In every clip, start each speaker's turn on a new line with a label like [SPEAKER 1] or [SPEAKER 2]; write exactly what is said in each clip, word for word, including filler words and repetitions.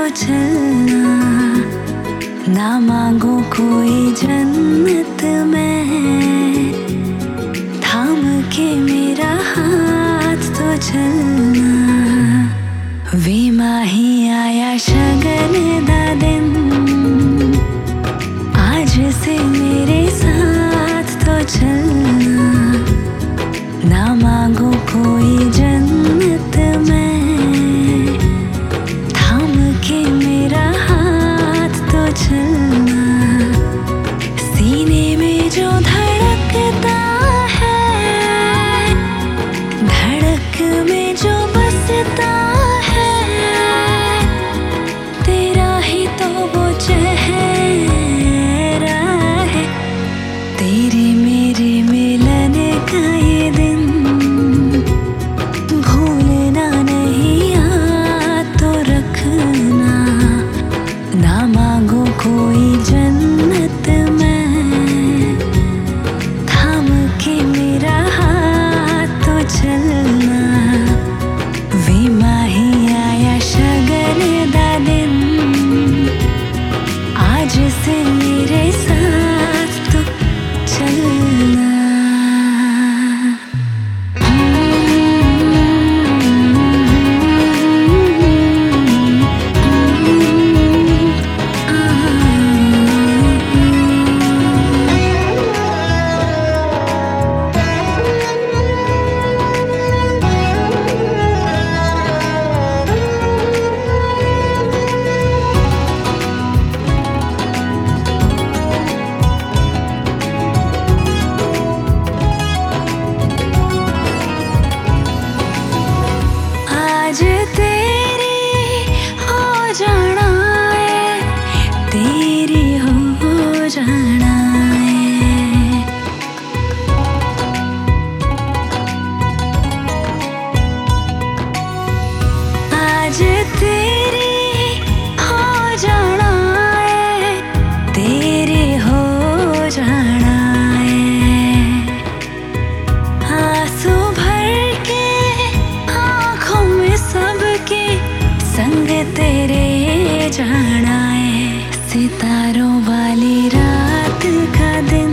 [SPEAKER 1] चलना, ना मांगू कोई जन्नत में, थाम के मेरा हाथ तो चलना। वे माही आया शगन दा दिन, आज से मेरे साथ तो चलना, ना मांगू कोई जन्नत में, थाम के मेरा हाथ तो चलना। सीने में जो धड़कता है, धड़क में जो बसता है, तेरा ही तो वो चेहरा है। तेरे मेरे मिलन का ये दिन भूलना नहीं, याद तो रखना, ना मांगो कोई जन्नत में, थाम के मेरा हाथ तो चलना। वे माही आया शगन दा दिन, आज से मेरे साथ तो चलना। आज तेरी हो जाना है, तेरी हो जाना है। आज तेरी हो जाना है, तेरी हो जाना है। आंसू भर के आँखों में सबके संग तेरे जाना है। सितारों वाली रात का दिन,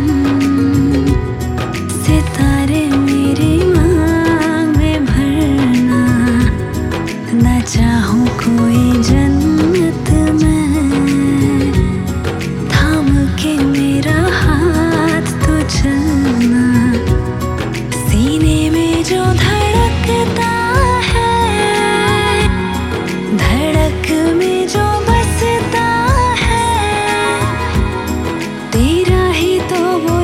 [SPEAKER 1] सितारे मेरी मांग में भरना, न चाहूं कोई जन्नत में, थाम के मेरा हाथ तो चलना। सीने में जो धड़कता है, धड़क में जो बसता है, तेरा ही तो वो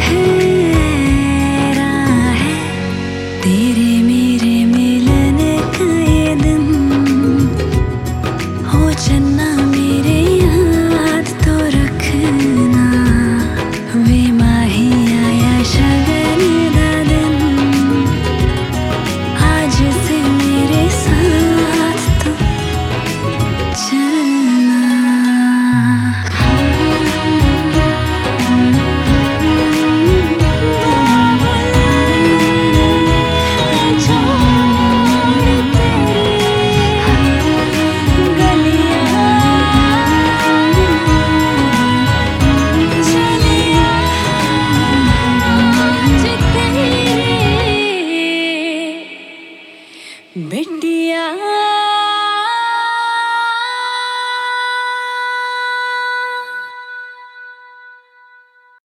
[SPEAKER 1] चेहरा है। तेरे मेरे मिलन का ये दिन हो चन्ना, मेरे याद तो रखना। वे माही आया शगन दा दिन, आज से मेरे साथ तो चलना। बिटिया